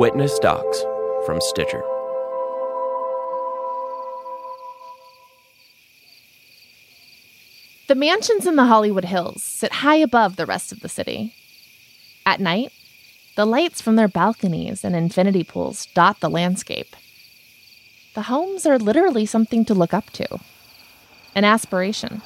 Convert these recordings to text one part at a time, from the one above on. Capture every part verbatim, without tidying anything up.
Witness Docs from Stitcher. The mansions in the Hollywood Hills sit high above the rest of the city. At night, the lights from their balconies and infinity pools dot the landscape. The homes are literally something to look up to, an aspiration.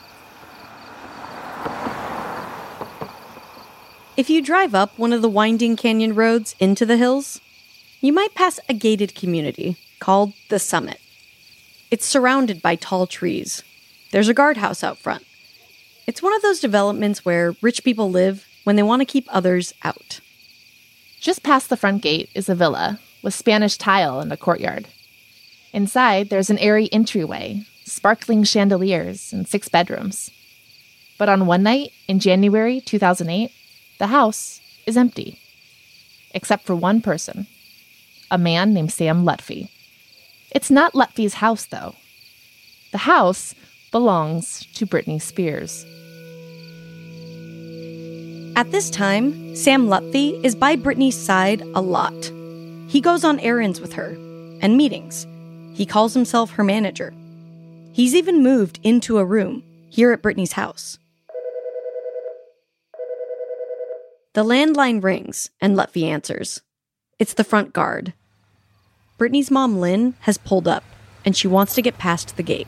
If you drive up one of the winding canyon roads into the hills, you might pass a gated community called The Summit. It's surrounded by tall trees. There's a guardhouse out front. It's one of those developments where rich people live when they want to keep others out. Just past the front gate is a villa with Spanish tile and a courtyard. Inside, there's an airy entryway, sparkling chandeliers, and six bedrooms. But on one night in January two thousand eight, the house is empty. Except for one person, a man named Sam Lutfi. It's not Lutfi's house, though. The house belongs to Britney Spears. At this time, Sam Lutfi is by Britney's side a lot. He goes on errands with her and meetings. He calls himself her manager. He's even moved into a room here at Britney's house. The landline rings and Lutfi answers. It's the front guard. Britney's mom, Lynn, has pulled up and she wants to get past the gate.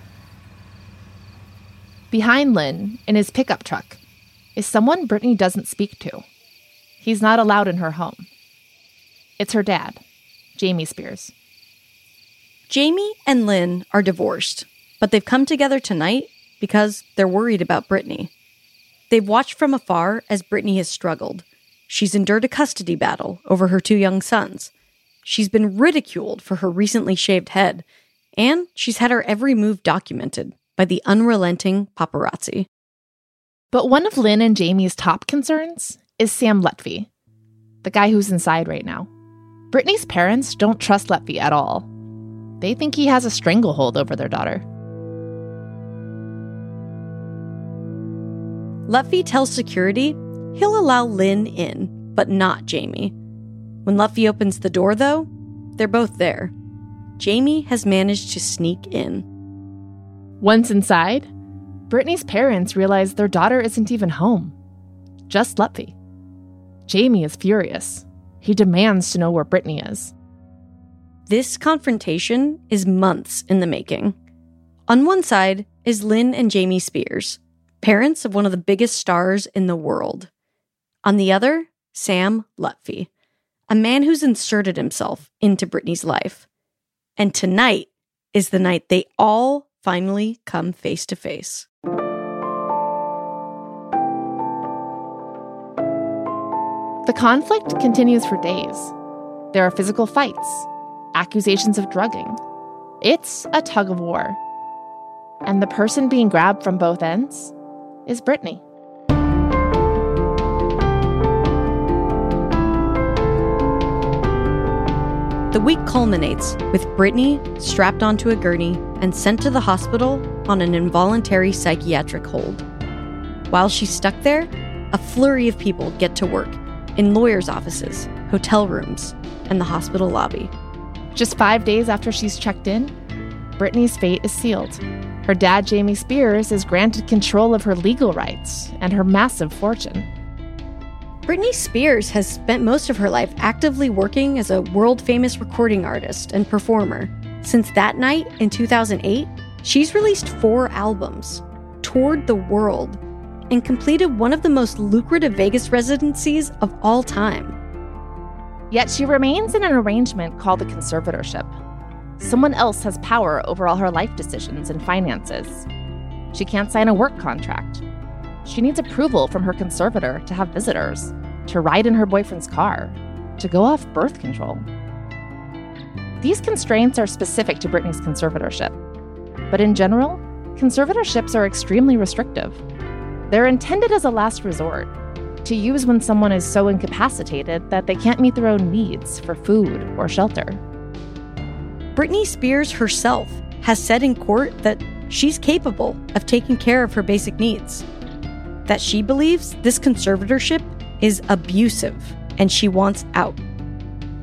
Behind Lynn, in his pickup truck, is someone Britney doesn't speak to. He's not allowed in her home. It's her dad, Jamie Spears. Jamie and Lynn are divorced, but they've come together tonight because they're worried about Britney. They've watched from afar as Britney has struggled. She's endured a custody battle over her two young sons. She's been ridiculed for her recently shaved head, and she's had her every move documented by the unrelenting paparazzi. But one of Lynn and Jamie's top concerns is Sam Lutfi, the guy who's inside right now. Britney's parents don't trust Lutfi at all. They think he has a stranglehold over their daughter. Lutfi tells security he'll allow Lynn in, but not Jamie. When Lutfi opens the door, though, they're both there. Jamie has managed to sneak in. Once inside, Britney's parents realize their daughter isn't even home. Just Lutfi. Jamie is furious. He demands to know where Britney is. This confrontation is months in the making. On one side is Lynn and Jamie Spears, parents of one of the biggest stars in the world. On the other, Sam Lutfi, a man who's inserted himself into Britney's life. And tonight is the night they all finally come face to face. The conflict continues for days. There are physical fights, accusations of drugging. It's a tug of war. And the person being grabbed from both ends is Britney. The week culminates with Britney strapped onto a gurney and sent to the hospital on an involuntary psychiatric hold. While she's stuck there, a flurry of people get to work in lawyers' offices, hotel rooms, and the hospital lobby. Just five days after she's checked in, Britney's fate is sealed. Her dad, Jamie Spears, is granted control of her legal rights and her massive fortune. Britney Spears has spent most of her life actively working as a world-famous recording artist and performer. Since that night in two thousand eight, she's released four albums, toured the world, and completed one of the most lucrative Vegas residencies of all time. Yet she remains in an arrangement called a conservatorship. Someone else has power over all her life decisions and finances. She can't sign a work contract. She needs approval from her conservator to have visitors, to ride in her boyfriend's car, to go off birth control. These constraints are specific to Britney's conservatorship. But in general, conservatorships are extremely restrictive. They're intended as a last resort, to use when someone is so incapacitated that they can't meet their own needs for food or shelter. Britney Spears herself has said in court that she's capable of taking care of her basic needs, that she believes this conservatorship is abusive and she wants out.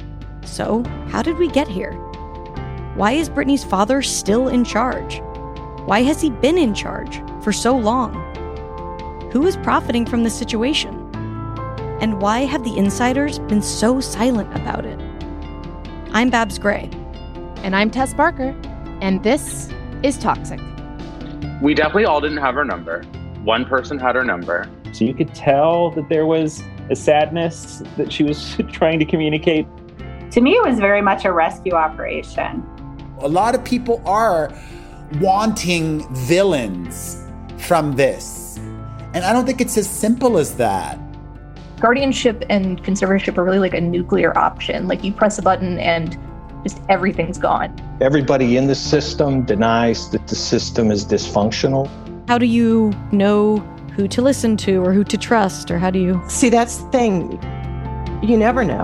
So, how did we get here? Why is Britney's father still in charge? Why has he been in charge for so long? Who is profiting from this situation? And why have the insiders been so silent about it? I'm Babs Gray. And I'm Tess Barker. And this is Toxic. We definitely all didn't have her number. One person had her number. So you could tell that there was a sadness that she was trying to communicate. To me, it was very much a rescue operation. A lot of people are wanting villains from this. And I don't think it's as simple as that. Guardianship and conservatorship are really like a nuclear option. Like you press a button and just everything's gone. Everybody in the system denies that the system is dysfunctional. How do you know who to listen to or who to trust, or how do you... See, that's the thing. You never know.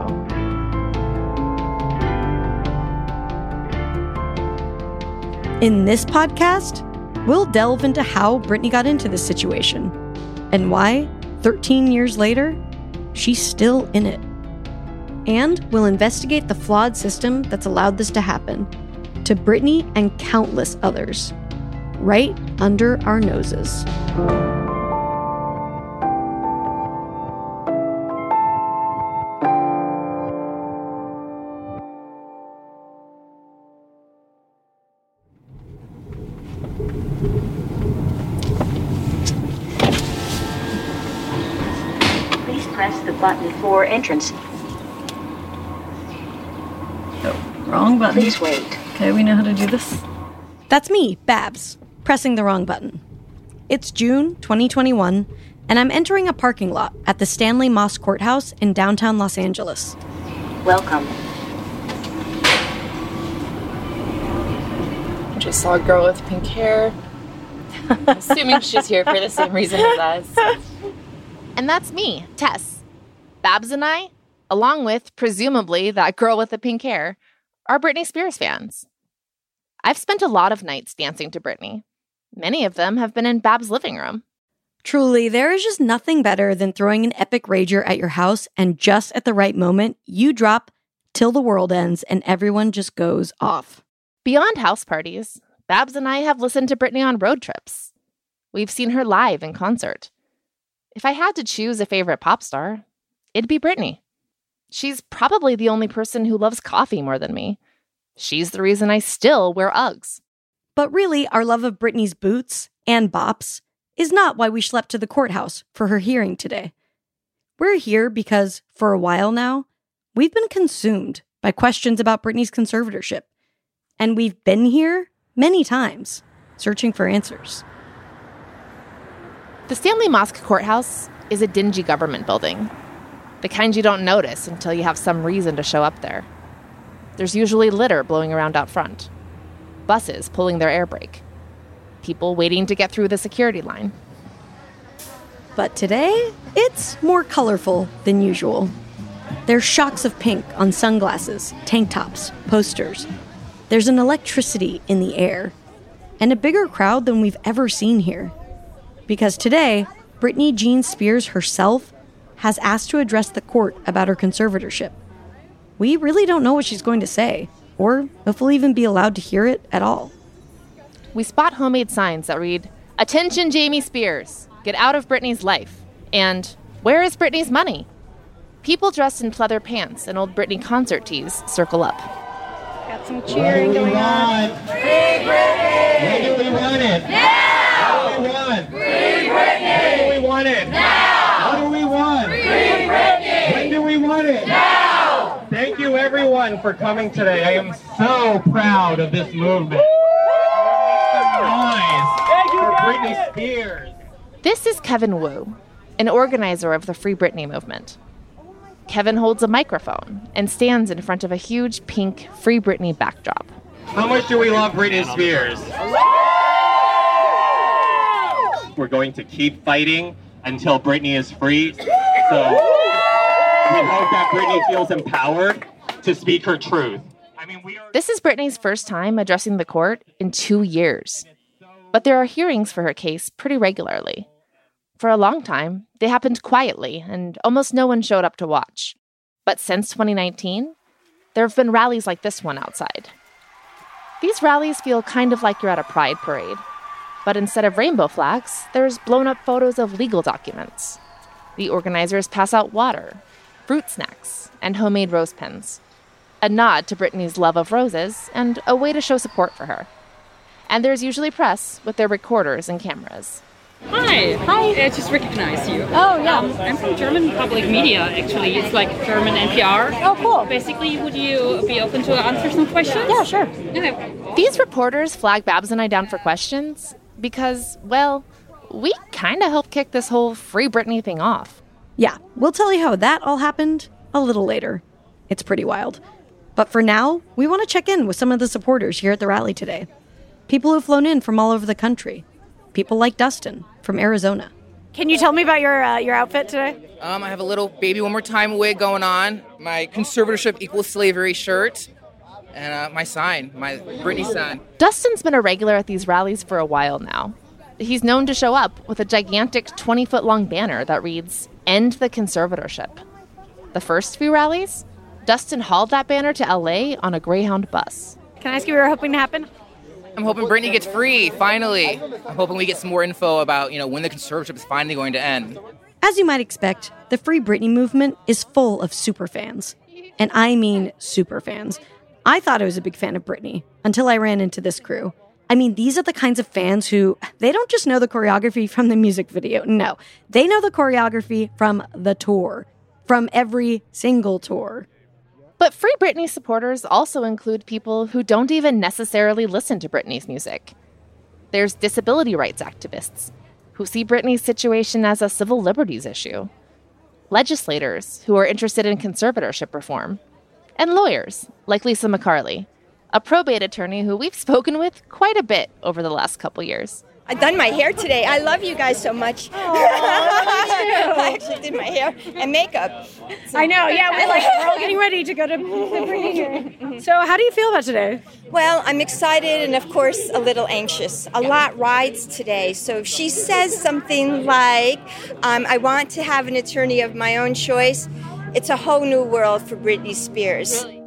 In this podcast, we'll delve into how Britney got into this situation and why, thirteen years later, she's still in it. And we'll investigate the flawed system that's allowed this to happen to Britney and countless others, right under our noses. Please press the button for entrance. Wrong button. Please wait. Okay, we know how to do this. That's me, Babs, pressing the wrong button. It's June twenty twenty-one, and I'm entering a parking lot at the Stanley Mosk Courthouse in downtown Los Angeles. Welcome. I just saw a girl with pink hair. Assuming she's here for the same reason as us. And that's me, Tess. Babs and I, along with, presumably, that girl with the pink hair, are Britney Spears fans. I've spent a lot of nights dancing to Britney. Many of them have been in Babs' living room. Truly, there is just nothing better than throwing an epic rager at your house and just at the right moment, you drop Till the World Ends and everyone just goes off. Beyond house parties, Babs and I have listened to Britney on road trips. We've seen her live in concert. If I had to choose a favorite pop star, it'd be Britney. She's probably the only person who loves coffee more than me. She's the reason I still wear Uggs. But really, our love of Britney's boots and bops is not why we schlepped to the courthouse for her hearing today. We're here because, for a while now, we've been consumed by questions about Britney's conservatorship. And we've been here many times, searching for answers. The Stanley Mosk Courthouse is a dingy government building. The kind you don't notice until you have some reason to show up there. There's usually litter blowing around out front. Buses pulling their air brake. People waiting to get through the security line. But today, it's more colorful than usual. There's shocks of pink on sunglasses, tank tops, posters. There's an electricity in the air. And a bigger crowd than we've ever seen here. Because today, Britney Jean Spears herself has asked to address the court about her conservatorship. We really don't know what she's going to say, or if we'll even be allowed to hear it at all. We spot homemade signs that read, "Attention Jamie Spears, get out of Britney's life," and "Where is Britney's money?" People dressed in pleather pants and old Britney concert tees circle up. Got some cheering going on. Free Britney! When do we want it? Now! What do we want? Free Britney! When do we want it? Now! What do we want? Free Britney! When do we want it? Now! Thank you everyone for coming today. I am so proud of this movement. Make some noise for Britney Spears. This is Kevin Wu, an organizer of the Free Britney movement. Kevin holds a microphone and stands in front of a huge pink Free Britney backdrop. How much do we love Britney Spears? We're going to keep fighting until Britney is free. So we hope that Britney feels empowered to speak her truth. I mean, we are- This is Britney's first time addressing the court in two years. But there are hearings for her case pretty regularly. For a long time, they happened quietly, and almost no one showed up to watch. But since twenty nineteen, there have been rallies like this one outside. These rallies feel kind of like you're at a pride parade. But instead of rainbow flags, there's blown-up photos of legal documents. The organizers pass out water, fruit snacks, and homemade rose pens. A nod to Britney's love of roses and a way to show support for her. And there's usually press with their recorders and cameras. Hi. Hi. I just recognized you. Oh, yeah. Um, I'm from German public media, actually. It's like German N P R. Oh, cool. Basically, would you be open to answer some questions? Yeah, sure. Okay. These reporters flag Babs and I down for questions because, well, we kind of helped kick this whole Free Britney thing off. Yeah, we'll tell you how that all happened a little later. It's pretty wild. But for now, we want to check in with some of the supporters here at the rally today. People who've flown in from all over the country. People like Dustin from Arizona. Can you tell me about your uh, your outfit today? Um, I have a little Baby One More Time wig going on, my conservatorship equals slavery shirt, and uh, my sign, my Britney sign. Dustin's been a regular at these rallies for a while now. He's known to show up with a gigantic twenty-foot-long banner that reads, "End the Conservatorship." The first few rallies, Dustin hauled that banner to L A on a Greyhound bus. Can I ask you what you're hoping to happen? I'm hoping Britney gets free, finally. I'm hoping we get some more info about, you know, when the conservatorship is finally going to end. As you might expect, the Free Britney movement is full of superfans. And I mean superfans. I thought I was a big fan of Britney until I ran into this crew. I mean, these are the kinds of fans who, they don't just know the choreography from the music video. No, they know the choreography from the tour, from every single tour. But Free Britney supporters also include people who don't even necessarily listen to Britney's music. There's disability rights activists who see Britney's situation as a civil liberties issue, legislators who are interested in conservatorship reform, and lawyers like Lisa McCarley, a probate attorney who we've spoken with quite a bit over the last couple years. I've done my hair today. I love you guys so much. I actually did my hair and makeup. So. I know, yeah, we're like, we're all getting ready to go to Britney here. So how do you feel about today? Well, I'm excited and, of course, a little anxious. A lot rides today. So if she says something like, um, I want to have an attorney of my own choice, it's a whole new world for Britney Spears. Really?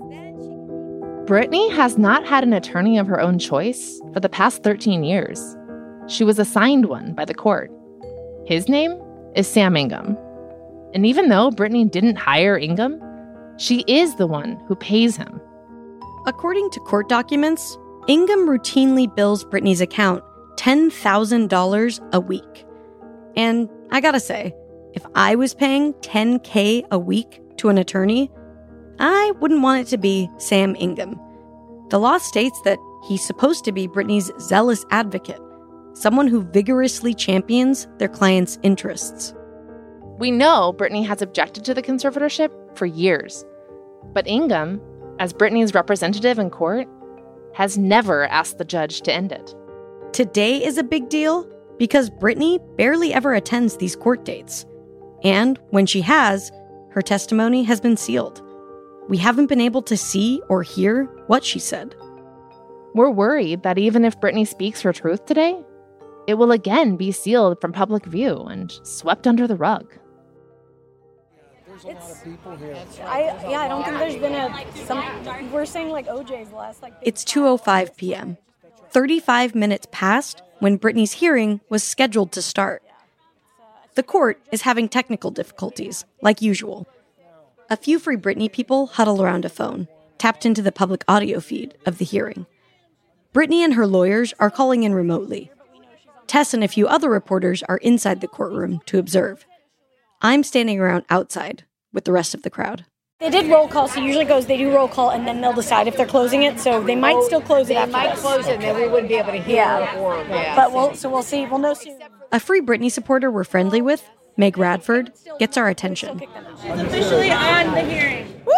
Britney has not had an attorney of her own choice for the past thirteen years. She was assigned one by the court. His name is Sam Ingham. And even though Britney didn't hire Ingham, she is the one who pays him. According to court documents, Ingham routinely bills Britney's account ten thousand dollars a week. And I gotta say, if I was paying ten thousand dollars a week to an attorney, I wouldn't want it to be Sam Ingham. The law states that he's supposed to be Britney's zealous advocate, someone who vigorously champions their clients' interests. We know Britney has objected to the conservatorship for years, but Ingham, as Britney's representative in court, has never asked the judge to end it. Today is a big deal because Britney barely ever attends these court dates. And when she has, her testimony has been sealed. We haven't been able to see or hear what she said. We're worried that even if Britney speaks her truth today, it will again be sealed from public view and swept under the rug. There's a lot of people here. I, yeah, I don't think there's been a... Some, we're saying like O J's last... like. It's two oh five p.m. thirty-five minutes past when Britney's hearing was scheduled to start. The court is having technical difficulties, like usual. A few Free Britney people huddle around a phone, tapped into the public audio feed of the hearing. Britney and her lawyers are calling in remotely. Tess and a few other reporters are inside the courtroom to observe. I'm standing around outside with the rest of the crowd. They did roll call, so usually it goes, they do roll call, and then they'll decide if they're closing it, so they might still close it after this. They might close it, and then we wouldn't be able to hear yeah. or yeah. But we'll, so we'll see, we'll know soon. A Free Britney supporter we're friendly with, Meg Radford, gets our attention. She's officially on the hearing. Woo!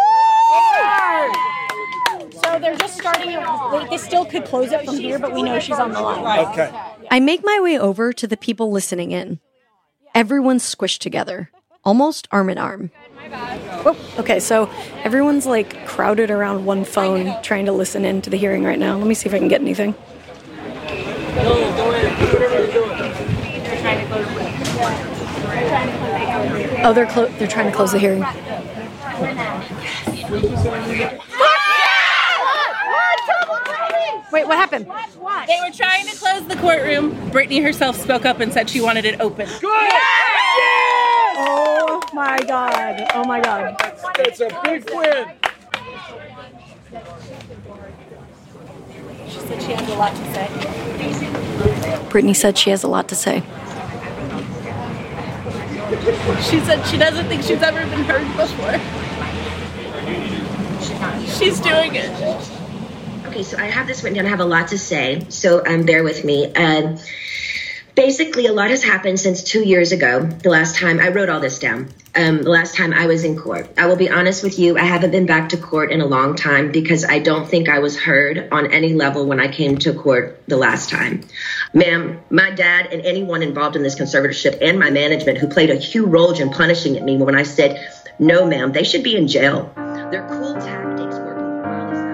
So they're just starting it. They still could close it from here, but we know she's on the line. Okay. I make my way over to the people listening in. Everyone's squished together, almost arm in arm. Oh, okay, so everyone's like crowded around one phone trying to listen in to the hearing right now. Let me see if I can get anything. Oh, they're clo- they're trying to close the hearing. Wait, what happened? They were trying to close the courtroom. Brittany herself spoke up and said she wanted it open. Good! Oh my God. Oh my God. It's a big win. She said she has a lot to say. Brittany said she has a lot to say. She said she doesn't think she's ever been heard before. She's doing it. Okay, so I have this written down. I have a lot to say, so um, bear with me. Uh, basically, a lot has happened since two years ago, the last time I wrote all this down, um, the last time I was in court. I will be honest with you, I haven't been back to court in a long time because I don't think I was heard on any level when I came to court the last time. Ma'am, my dad and anyone involved in this conservatorship and my management who played a huge role in punishing at me when I said, no, ma'am, they should be in jail. They're cool tactics working for all this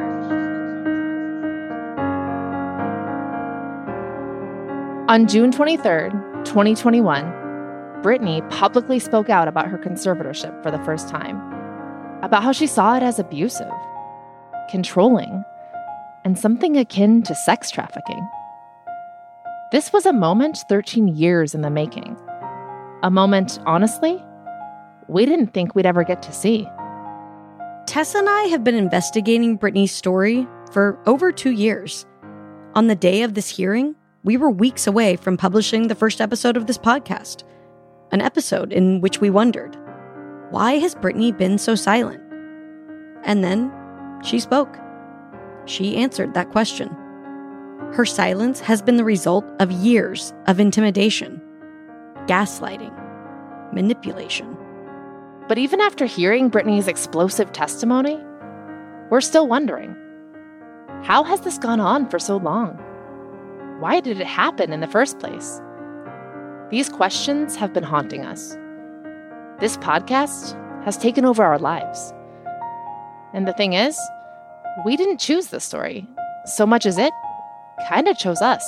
hours. On June twenty-third, twenty twenty-one, Brittany publicly spoke out about her conservatorship for the first time, about how she saw it as abusive, controlling, and something akin to sex trafficking. This was a moment thirteen years in the making. A moment, honestly, we didn't think we'd ever get to see. Tessa and I have been investigating Brittany's story for over two years. On the day of this hearing, we were weeks away from publishing the first episode of this podcast. An episode in which we wondered, why has Brittany been so silent? And then she spoke. She answered that question. Her silence has been the result of years of intimidation, gaslighting, manipulation. But even after hearing Brittany's explosive testimony, we're still wondering, how has this gone on for so long? Why did it happen in the first place? These questions have been haunting us. This podcast has taken over our lives. And the thing is, we didn't choose this story so much as it kind of chose us.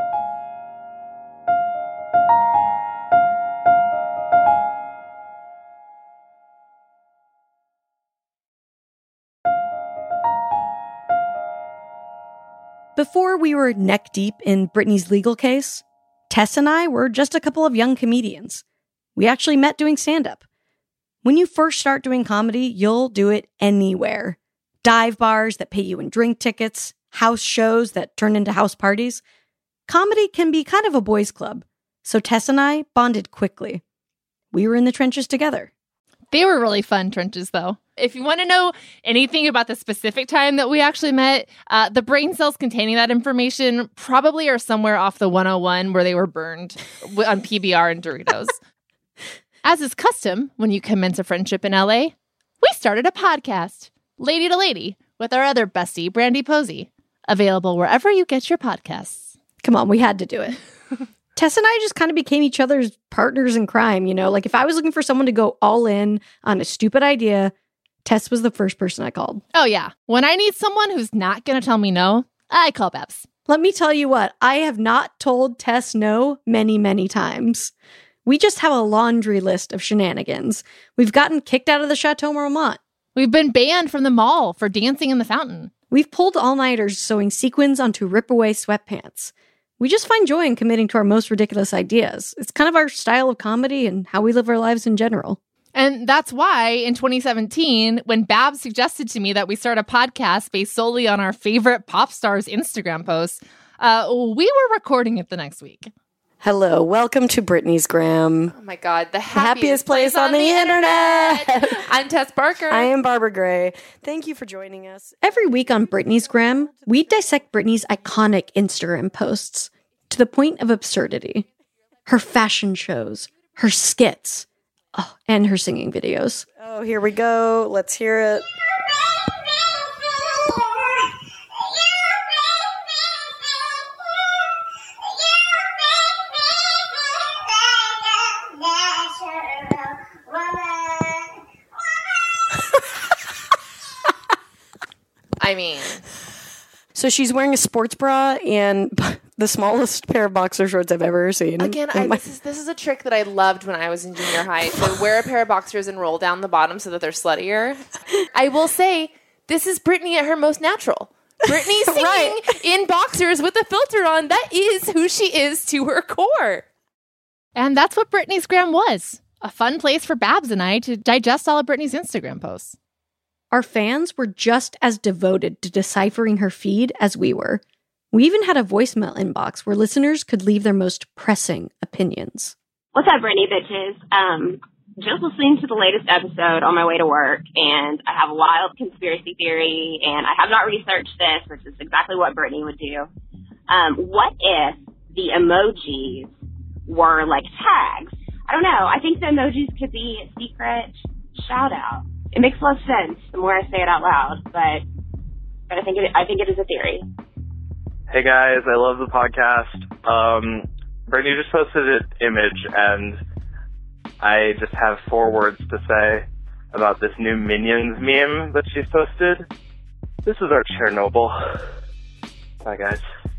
Before we were neck deep in Brittany's legal case, Tess and I were just a couple of young comedians. We actually met doing stand-up. When you first start doing comedy, you'll do it anywhere. Dive bars that pay you in drink tickets, house shows that turn into house parties. Comedy can be kind of a boys' club, so Tess and I bonded quickly. We were in the trenches together. They were really fun trenches, though. If you want to know anything about the specific time that we actually met, uh, the brain cells containing that information probably are somewhere off the one oh one where they were burned on P B R and Doritos. As is custom when you commence a friendship in L A, we started a podcast, Lady to Lady, with our other bestie, Brandy Posey, available wherever you get your podcasts. Come on, we had to do it. Tess and I just kind of became each other's partners in crime, you know? Like, if I was looking for someone to go all in on a stupid idea, Tess was the first person I called. Oh, yeah. When I need someone who's not going to tell me no, I call Babs. Let me tell you what, I have not told Tess no many, many times. We just have a laundry list of shenanigans. We've gotten kicked out of the Chateau Marmont. We've been banned from the mall for dancing in the fountain. We've pulled all-nighters sewing sequins onto rip-away sweatpants. We just find joy in committing to our most ridiculous ideas. It's kind of our style of comedy and how we live our lives in general. And that's why in twenty seventeen, when Babs suggested to me that we start a podcast based solely on our favorite pop stars' Instagram posts, uh, we were recording it the next week. Hello, welcome to Brittany's Gram. Oh my God, the happiest, the happiest place, place on, on the, the internet. internet. I'm Tess Barker. I am Barbara Gray. Thank you for joining us. Every week on Brittany's Gram, we dissect Brittany's iconic Instagram posts to the point of absurdity. Her fashion shows, her skits, oh, and her singing videos. Oh, here we go. Let's hear it. I mean, so she's wearing a sports bra and the smallest pair of boxer shorts I've ever seen. Again, I, this is this is a trick that I loved when I was in junior high. So wear a pair of boxers and roll down the bottom so that they're sluttier. I will say, this is Britney at her most natural. Britney singing right. in boxers with a filter on. That is who she is to her core. And that's what Britney's Gram was. A fun place for Babs and I to digest all of Britney's Instagram posts. Our fans were just as devoted to deciphering her feed as we were. We even had a voicemail inbox where listeners could leave their most pressing opinions. What's up, Britney bitches? Um, just listening to the latest episode on my way to work, and I have a wild conspiracy theory, and I have not researched this, which is exactly what Britney would do. Um, what if the emojis were like tags? I don't know. I think the emojis could be a secret shout out. It makes a lot of sense the more I say it out loud, but but I think it, I think it is a theory. Hey guys, I love the podcast. Um, Britney just posted an image, and I just have four words to say about this new Minions meme that she's posted. This is our Chernobyl. Bye, guys.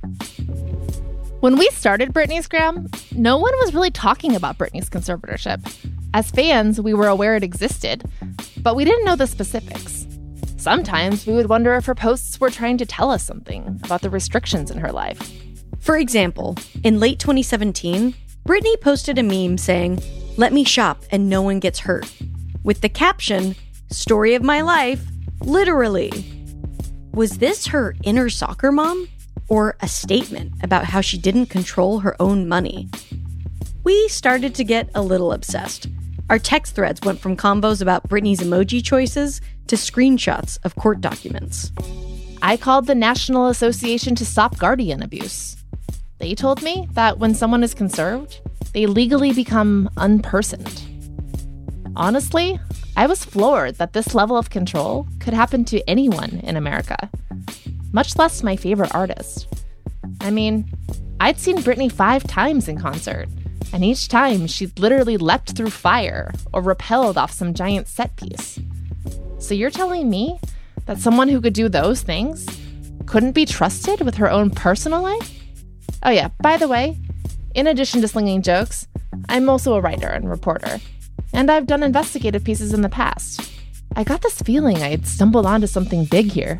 When we started Britney's Gram, no one was really talking about Britney's conservatorship. As fans, we were aware it existed, but we didn't know the specifics. Sometimes we would wonder if her posts were trying to tell us something about the restrictions in her life. For example, in late twenty seventeen, Britney posted a meme saying, "Let me shop and no one gets hurt," with the caption, "Story of my life, literally." Was this her inner soccer mom? Or a statement about how she didn't control her own money? We started to get a little obsessed. Our text threads went from combos about Britney's emoji choices to screenshots of court documents. I called the National Association to Stop Guardian Abuse. They told me that when someone is conserved, they legally become unpersoned. Honestly, I was floored that this level of control could happen to anyone in America, much less my favorite artist. I mean, I'd seen Britney five times in concert, and each time she'd literally leapt through fire or rappelled off some giant set piece. So you're telling me that someone who could do those things couldn't be trusted with her own personal life? Oh yeah, by the way, in addition to slinging jokes, I'm also a writer and reporter, and I've done investigative pieces in the past. I got this feeling I had stumbled onto something big here.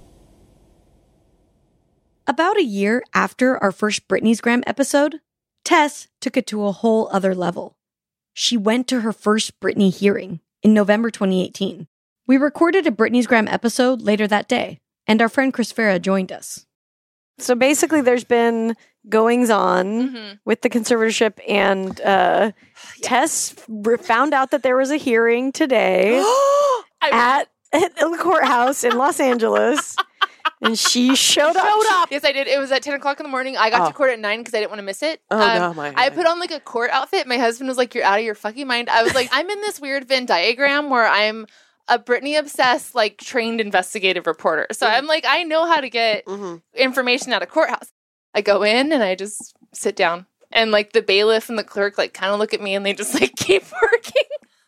About a year after our first Britney's Gram episode, Tess took it to a whole other level. She went to her first Britney hearing in November twenty eighteen. We recorded a Britney's Gram episode later that day, and our friend Chris Farah joined us. So basically there's been goings on mm-hmm. with the conservatorship, and uh, yeah. Tess r- found out that there was a hearing today at, at the courthouse in Los Angeles. And she showed up. Showed up. Yes, I did. It was at ten o'clock in the morning. I got oh. to court at nine because I didn't want to miss it. Oh, um, no, my God. I put on like a court outfit. My husband was like, "You're out of your fucking mind." I was like, I'm in this weird Venn diagram where I'm a Britney-obsessed, like, trained investigative reporter. So mm-hmm. I'm like, I know how to get mm-hmm. information out of courthouse. I go in and I just sit down. And, like, the bailiff and the clerk, like, kind of look at me and they just, like, keep working.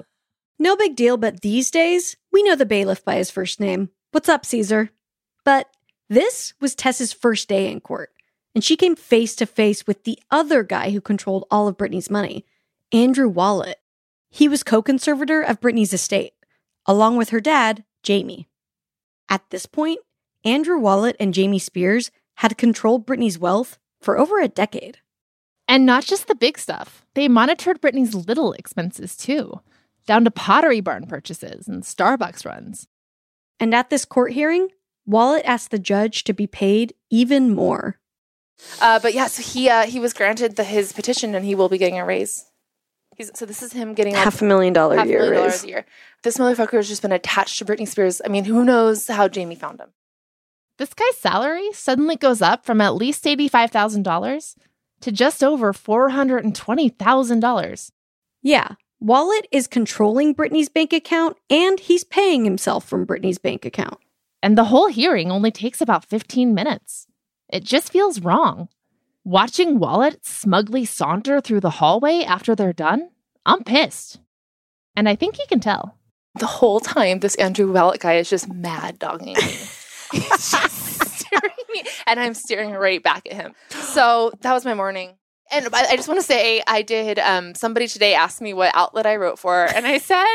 No big deal, but these days, we know the bailiff by his first name. What's up, Caesar? But this was Tess's first day in court, and she came face to face with the other guy who controlled all of Britney's money, Andrew Wallet. He was co-conservator of Britney's estate, along with her dad, Jamie. At this point, Andrew Wallet and Jamie Spears had controlled Britney's wealth for over a decade. And not just the big stuff. They monitored Britney's little expenses, too, down to Pottery Barn purchases and Starbucks runs. And at this court hearing, Wallet asked the judge to be paid even more. Uh, but yeah, so he uh, he was granted the, his petition, and he will be getting a raise. He's, so this is him getting like, half a million dollar half a year million raise. dollars a year. This motherfucker has just been attached to Britney Spears. I mean, who knows how Jamie found him? This guy's salary suddenly goes up from at least eighty-five thousand dollars to just over four hundred twenty thousand dollars. Yeah, Wallet is controlling Britney's bank account, and he's paying himself from Britney's bank account. And the whole hearing only takes about fifteen minutes. It just feels wrong. Watching Wallet smugly saunter through the hallway after they're done, I'm pissed. And I think he can tell. The whole time, this Andrew Wallet guy is just mad dogging me. He's just staring at me, and I'm staring right back at him. So that was my morning. And I, I just want to say, I did, um, somebody today asked me what outlet I wrote for, and I said,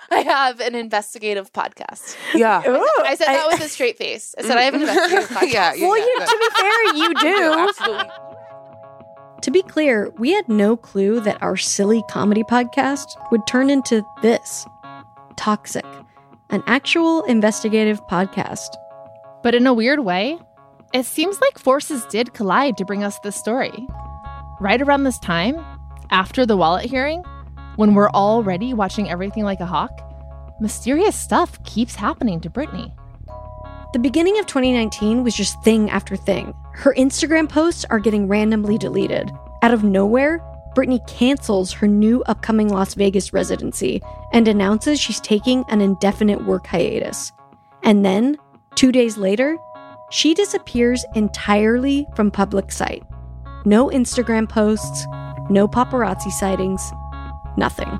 I have an investigative podcast. Yeah. Ooh, I said that with a straight face. I said I have an investigative podcast. yeah, yeah, well, yeah, you, to be fair, you do. Absolutely. To be clear, we had no clue that our silly comedy podcast would turn into this. Toxic. An actual investigative podcast. But in a weird way, it seems like forces did collide to bring us this story. Right around this time, after the Wallet hearing, when we're already watching Everything Like a Hawk, mysterious stuff keeps happening to Britney. The beginning of twenty nineteen was just thing after thing. Her Instagram posts are getting randomly deleted. Out of nowhere, Britney cancels her new upcoming Las Vegas residency and announces she's taking an indefinite work hiatus. And then, two days later, she disappears entirely from public sight. No Instagram posts, no paparazzi sightings, nothing.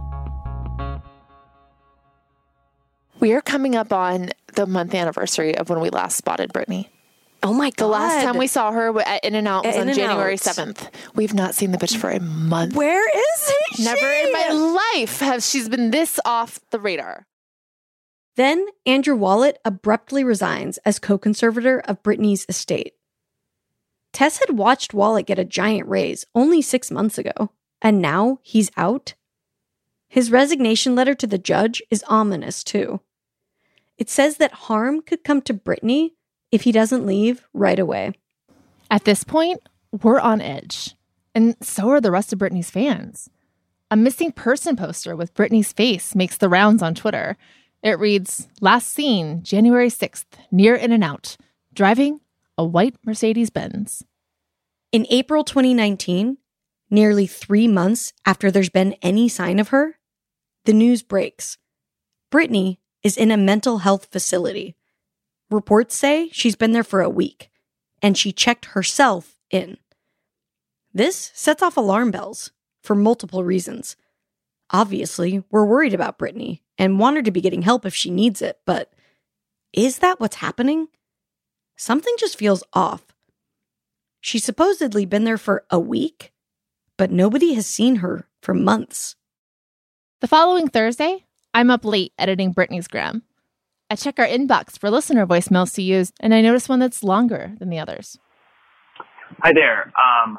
We are coming up on the month anniversary of when we last spotted Britney. Oh my God. The last time we saw her at In-N-Out was At on In-N-Out. January seventh. We've not seen the bitch for a month. Where is he? Never in my life has she's been this off the radar. Then, Andrew Wallet abruptly resigns as co-conservator of Britney's estate. Tess had watched Wallet get a giant raise only six months ago, and now he's out. His resignation letter to the judge is ominous, too. It says that harm could come to Britney if he doesn't leave right away. At this point, we're on edge. And so are the rest of Britney's fans. A missing person poster with Britney's face makes the rounds on Twitter. It reads, last seen January sixth, near In-N-Out, driving a white Mercedes-Benz. In April twenty nineteen, nearly three months after there's been any sign of her, the news breaks. Britney is in a mental health facility. Reports say she's been there for a week, and she checked herself in. This sets off alarm bells for multiple reasons. Obviously, we're worried about Britney and want her to be getting help if she needs it, but is that what's happening? Something just feels off. She's supposedly been there for a week, but nobody has seen her for months. The following Thursday, I'm up late editing Britney's gram. I check our inbox for listener voicemails to use, and I notice one that's longer than the others. Hi there. Um,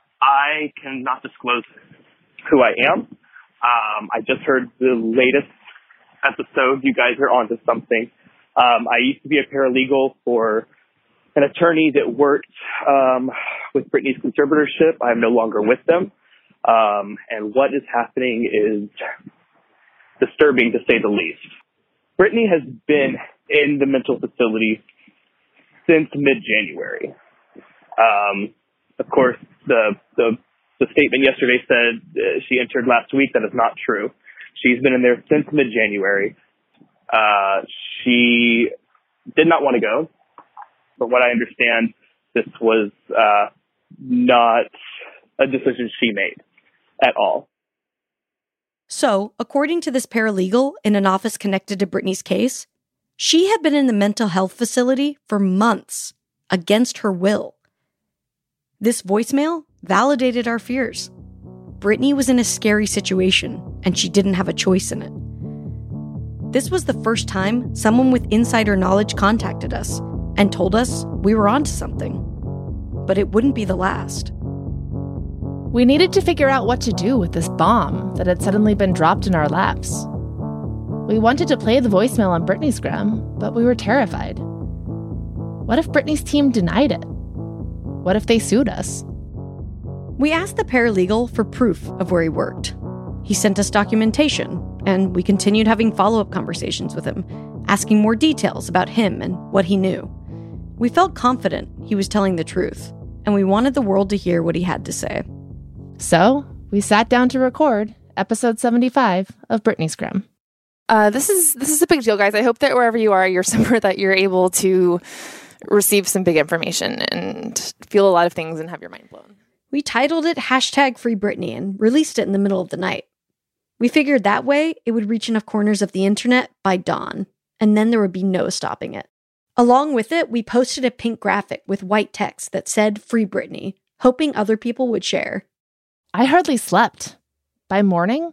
I cannot disclose who I am. Um, I just heard the latest episode. You guys are onto something. Um, I used to be a paralegal for an attorney that worked um, with Britney's conservatorship. I'm no longer with them. Um, and what is happening is disturbing, to say the least. Britney has been in the mental facility since mid-January. Um, of course, the, the the statement yesterday said uh, she entered last week. That is not true. She's been in there since mid-January. Uh, she did not want to go. From what I understand, this was uh, not a decision she made at all. So, according to this paralegal in an office connected to Britney's case, she had been in the mental health facility for months, against her will. This voicemail validated our fears. Britney was in a scary situation, and she didn't have a choice in it. This was the first time someone with insider knowledge contacted us and told us we were onto something. But it wouldn't be the last. We needed to figure out what to do with this bomb that had suddenly been dropped in our laps. We wanted to play the voicemail on Britney's gram, but we were terrified. What if Britney's team denied it? What if they sued us? We asked the paralegal for proof of where he worked. He sent us documentation, and we continued having follow-up conversations with him, asking more details about him and what he knew. We felt confident he was telling the truth, and we wanted the world to hear what he had to say. So, we sat down to record episode seventy-five of Britney's Gram. Uh, this is this is a big deal, guys. I hope that wherever you are, you're somewhere that you're able to receive some big information and feel a lot of things and have your mind blown. We titled it Hashtag Free Britney and released it in the middle of the night. We figured that way it would reach enough corners of the internet by dawn, and then there would be no stopping it. Along with it, we posted a pink graphic with white text that said Free Britney, hoping other people would share. I hardly slept. By morning,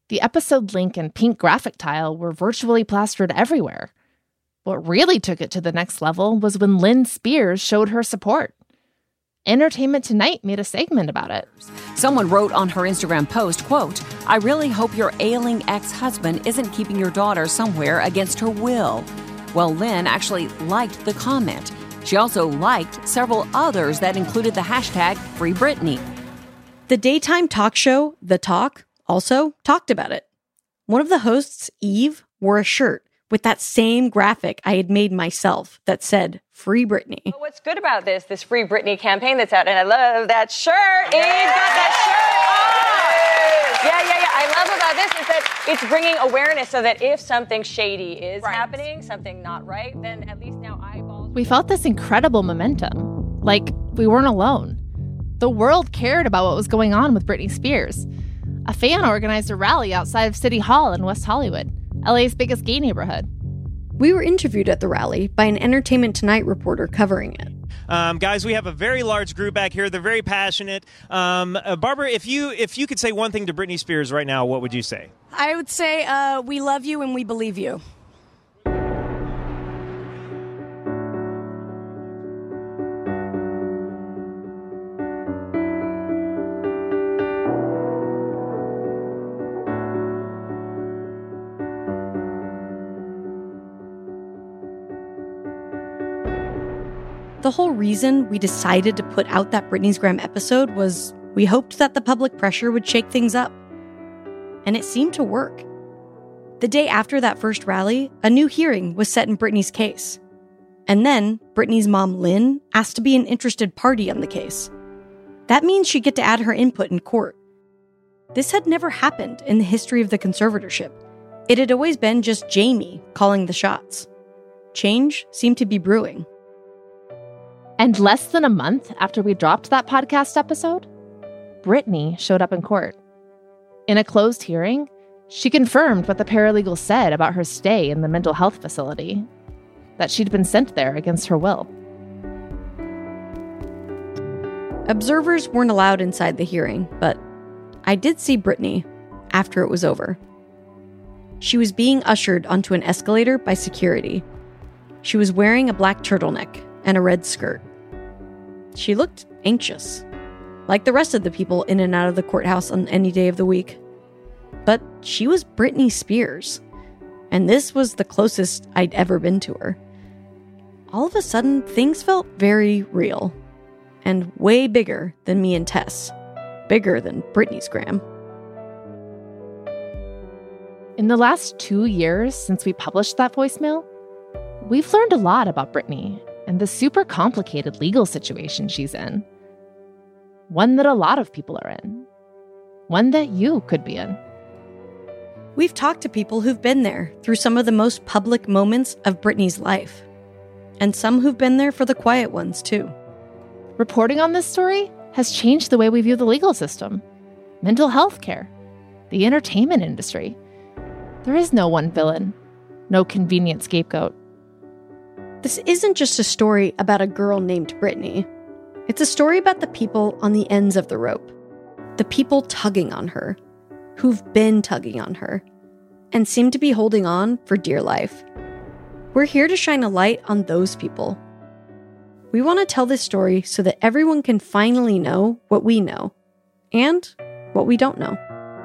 The episode link and pink graphic tile were virtually plastered everywhere. What really took it to the next level was when Lynn Spears showed her support. Entertainment Tonight made a segment about it. Someone wrote on her Instagram post, quote, "I really hope your ailing ex-husband isn't keeping your daughter somewhere against her will." Well, Lynn actually liked the comment. She also liked several others that included the hashtag Free Britney. The daytime talk show, The Talk, also talked about it. One of the hosts, Eve, wore a shirt with that same graphic I had made myself that said, Free Britney. What's good about this, this Free Britney campaign that's out, and I love that shirt. Eve got that shirt on. Yeah, yeah, yeah. I love about this is that it's bringing awareness so that if something shady is right. happening, something not right, then at least now eyeballs. We felt this incredible momentum, like we weren't alone. The world cared about what was going on with Britney Spears. A fan organized a rally outside of City Hall in West Hollywood, L A's biggest gay neighborhood. We were interviewed at the rally by an Entertainment Tonight reporter covering it. Um, guys, we have a very large group back here. They're very passionate. Um, uh, Barbara, if you if you could say one thing to Britney Spears right now, what would you say? I would say uh, we love you and we believe you. The whole reason we decided to put out that Britney's Gram episode was we hoped that the public pressure would shake things up. And it seemed to work. The day after that first rally, a new hearing was set in Britney's case. And then Britney's mom, Lynn, asked to be an interested party on the case. That means she'd get to add her input in court. This had never happened in the history of the conservatorship. It had always been just Jamie calling the shots. Change seemed to be brewing. And less than a month after we dropped that podcast episode, Britney showed up in court. In a closed hearing, she confirmed what the paralegal said about her stay in the mental health facility, that she'd been sent there against her will. Observers weren't allowed inside the hearing, but I did see Britney after it was over. She was being ushered onto an escalator by security. She was wearing a black turtleneck and a red skirt. She looked anxious, like the rest of the people in and out of the courthouse on any day of the week. But she was Britney Spears, and this was the closest I'd ever been to her. All of a sudden, things felt very real, and way bigger than me and Tess, bigger than Britney's Gram. In the last two years since we published that voicemail, we've learned a lot about Britney and the super complicated legal situation she's in. One that a lot of people are in. One that you could be in. We've talked to people who've been there through some of the most public moments of Britney's life. And some who've been there for the quiet ones, too. Reporting on this story has changed the way we view the legal system, mental health care, the entertainment industry. There is no one villain, no convenient scapegoat. This isn't just a story about a girl named Britney. It's a story about the people on the ends of the rope. The people tugging on her, who've been tugging on her, and seem to be holding on for dear life. We're here to shine a light on those people. We want to tell this story so that everyone can finally know what we know, and what we don't know.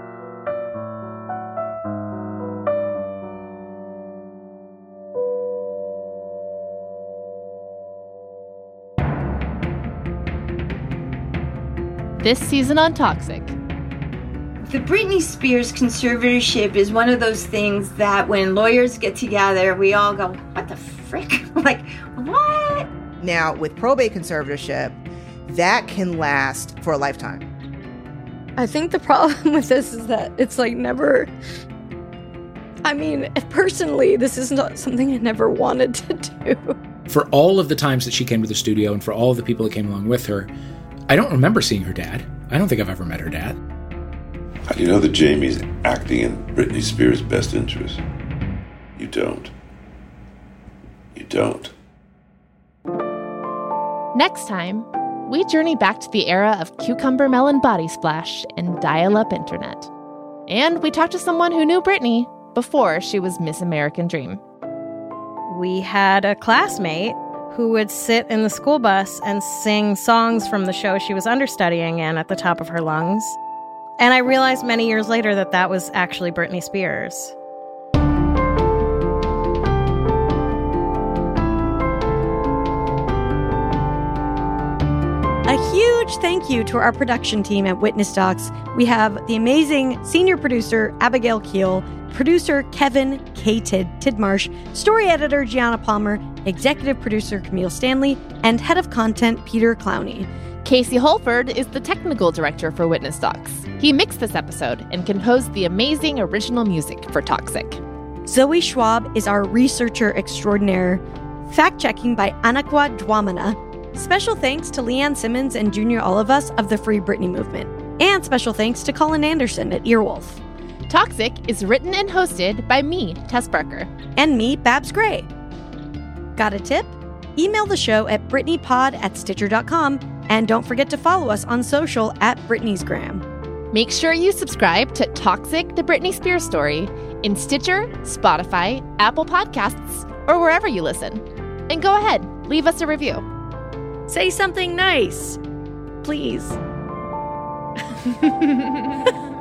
This season on Toxic. The Britney Spears conservatorship is one of those things that when lawyers get together, we all go, what the frick? Like, what? Now, with probate conservatorship, that can last for a lifetime. I think the problem with this is that it's like never... I mean, personally, this is not something I never wanted to do. For all of the times that she came to the studio and for all of the people that came along with her, I don't remember seeing her dad. I don't think I've ever met her dad. How do you know that Jamie's acting in Britney Spears' best interest? You don't. You don't. Next time, we journey back to the era of cucumber melon body splash and dial-up internet. And we talked to someone who knew Britney before she was Miss American Dream. We had a classmate who would sit in the school bus and sing songs from the show she was understudying in at the top of her lungs. And I realized many years later that that was actually Britney Spears. A huge thank you to our production team at Witness Docs. We have the amazing senior producer, Abigail Keel, producer, Kevin K. Tid- Tidmarsh, story editor, Gianna Palmer, executive producer, Camille Stanley, and head of content, Peter Clowney. Casey Holford is the technical director for Witness Docs. He mixed this episode and composed the amazing original music for Toxic. Zoe Schwab is our researcher extraordinaire. Fact-checking by Anakwa Dwamana. Special thanks to Leanne Simmons and Junior Olivas of the Free Britney movement. And special thanks to Colin Anderson at Earwolf. Toxic is written and hosted by me, Tess Barker. And me, Babs Gray. Got a tip? Email the show at BritneyPod at Stitcher dot com. And don't forget to follow us on social at Britney's Gram. Make sure you subscribe to Toxic, the Britney Spears story in Stitcher, Spotify, Apple Podcasts, or wherever you listen. And go ahead, leave us a review. Say something nice, please.